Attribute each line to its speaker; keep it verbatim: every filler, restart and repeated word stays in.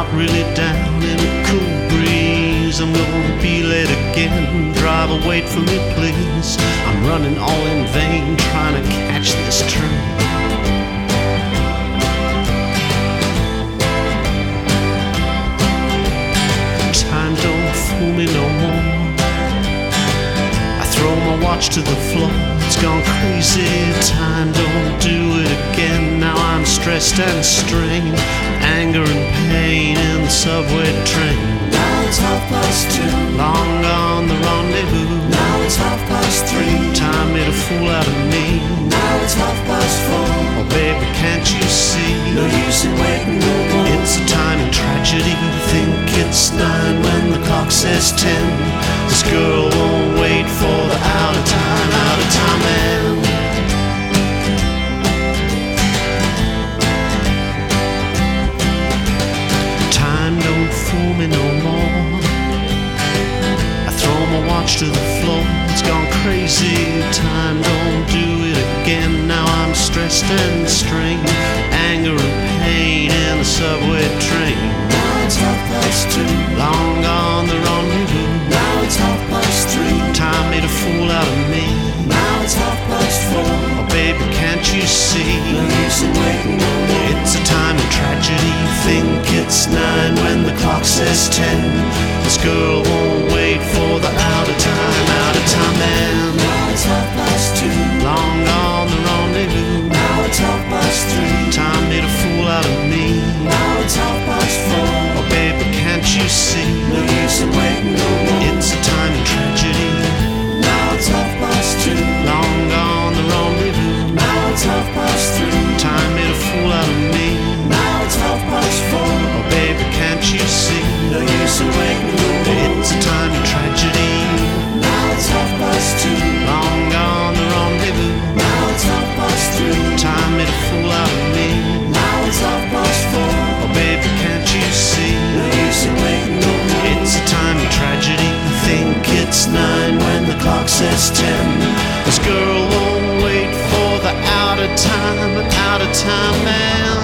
Speaker 1: really down in a cool breeze. I'm gonna be late again. Driver, wait for me, please. I'm running all in vain, trying to catch this train. Time don't fool me no more. I throw my watch to the floor. It's gone crazy. Time don't do it again. Now I'm stressed and strained, anger and pain in the subway train.
Speaker 2: Now it's half past two.
Speaker 1: Long gone the rendezvous.
Speaker 2: Now it's half past three.
Speaker 1: Time made a fool out of me.
Speaker 2: Now it's half past four.
Speaker 1: Oh baby, can't you see?
Speaker 2: No use in waiting no more.
Speaker 1: It's a timing tragedy. Think it's nine when the clock says ten. This girl won't wait for the out of time, out of time man. Time don't fool me no more. I throw my watch to the floor. It's gone crazy. Time don't do it again. Now I'm stressed and strained, anger and pain in the subway train.
Speaker 2: Now it's half past two.
Speaker 1: Long gone the rendezvous.
Speaker 2: Now it's half past three.
Speaker 1: Time made a fool out of me.
Speaker 2: Now it's half past four.
Speaker 1: Oh baby, can't you see?
Speaker 2: No use in waiting no more.
Speaker 1: It's a time of tragedy. Think it's nine when the clock says ten. This girl won't wait for the out of time, out of time man.
Speaker 2: Now it's half past two.
Speaker 1: Long gone the rendezvous.
Speaker 2: Now it's half past three.
Speaker 1: Time made a fool out of me.
Speaker 2: Now it's half past four.
Speaker 1: Oh baby, can't you see?
Speaker 2: No use in waiting no more.
Speaker 1: It's a time of tragedy.
Speaker 2: Now it's half past two.
Speaker 1: Long gone the rendezvous.
Speaker 2: Now it's half past three.
Speaker 1: Time made a fool out of me.
Speaker 2: Now it's half past four.
Speaker 1: Oh baby, can't you see?
Speaker 2: No use in waiting no more.
Speaker 1: It's a time of tragedy.
Speaker 2: Now it's half past two.
Speaker 1: Long gone the rendezvous.
Speaker 2: Now it's half past three.
Speaker 1: Time made a fool out of me.
Speaker 2: Now it's half past four.
Speaker 1: Oh baby, can't you see?
Speaker 2: No use in waiting no more.
Speaker 1: It's a time of tragedy. Think it's nine when the clock says ten. This girl won't wait for the out of time, out of time man.